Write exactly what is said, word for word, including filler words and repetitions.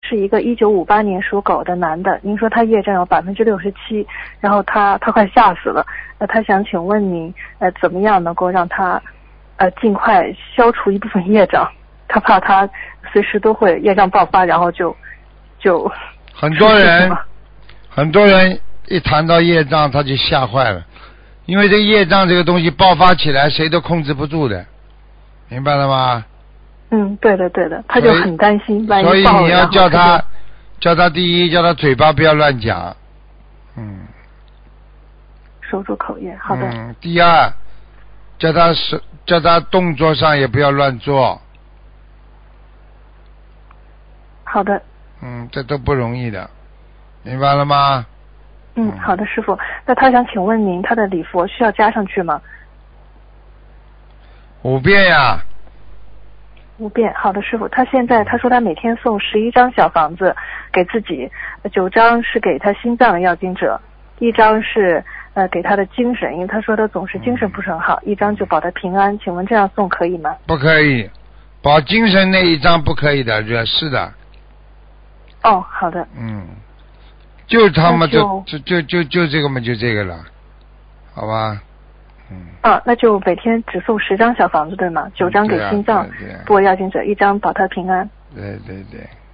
是一个一九五八年属狗的男的，您说他业障有百分之六十七，然后他他快吓死了，呃，他想请问您，呃，怎么样能够让他，呃，尽快消除一部分业障？他怕他随时都会业障爆发，然后就就很多人很多人一谈到业障他就吓坏了，因为这个业障这个东西爆发起来谁都控制不住的，明白了吗？ 嗯，对的对的，他就很担心万一爆了。 所以你要叫他叫他第一叫他嘴巴不要乱讲，嗯， 守住口业，好的。 嗯，第二叫他是叫他动作上也不要乱做。 好的。 嗯，这都不容易的，明白了吗？ 嗯，好的，师傅。那他想请问您，他的礼佛需要加上去吗？ 五遍呀。 五遍，好的，师傅。他现在他说他每天送十一张小房子给自己，九张是给他心脏要经者，一张是呃给他的精神，因为他说他总是精神不是很好，一张就保他平安。请问这样送可以吗？ 不可以，保精神那一张不可以的，惹事的。 哦，好的。 嗯，就他妈就就就就就这个嘛，就这个了，好吧？嗯。 啊，那就每天只送十张小房子对吗？九张给心脏，不过要经者，一张保他平安。 对对对。